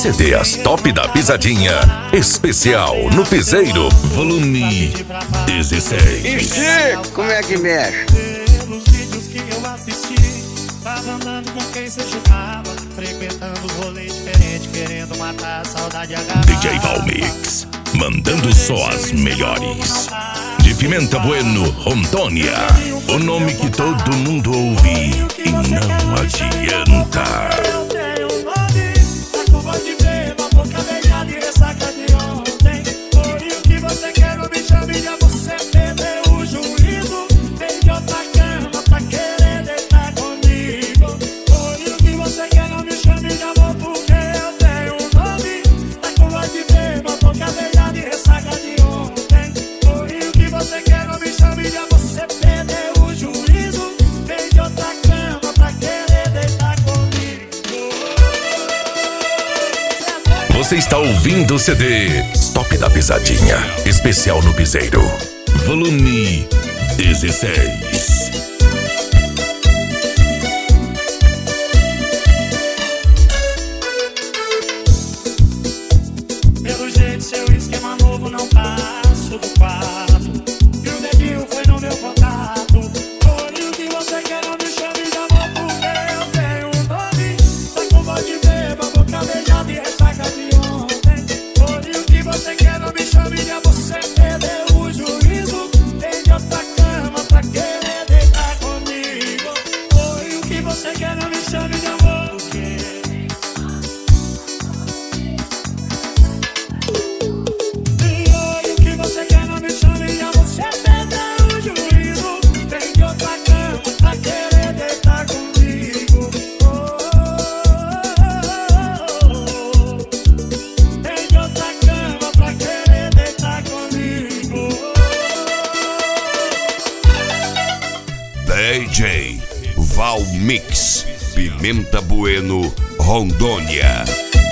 CDs Top da Pisadinha, especial no Piseiro, volume 16. E Chico, como é que mexe? Pelos vídeos que eu assisti, tava andando com quem você jogava, frequentando os rolês diferentes, querendo matar a saudade agarrada. DJ Valmix, mandando só as melhores. De Pimenta Bueno, Rondônia, o nome que todo mundo ouve e não adianta. Eu tenho um nome, a curva de beba, boca beijada e ressaca de ontem. Foi o que você quer, não me chame de você perdeu o juízo. Vem de outra cama pra querer deitar comigo. Foi o que você quer, não me chame de amor, porque eu tenho um nome, a curva de beba, boca beijada e ressaca de ontem. Foi o que você quer, não me chame de amor, você perdeu o juízo. Vem de outra cama pra querer deitar comigo. Você está ouvindo o CD Top da Pisadinha, especial no Piseiro, volume 16. Pelo jeito, seu esquema novo não passo do quarto. E o dedinho foi no meu contato. Foi o que você quer, não me chame de amor, porque eu tenho um nome. Tá com voz de beba, boca beijada e ressaca de ontem. Foi o que você quer, não me chame de amor, você perdeu o juízo. Vem de outra cama pra querer deitar comigo. Foi o que você quer, não me chame de amor, porque o que você quer, não me chame de amor, você perdeu o juízo. Vem de outra cama pra querer deitar comigo. Vem de outra cama pra querer deitar comigo. DJ Valmix, Pimenta Bueno, Rondônia.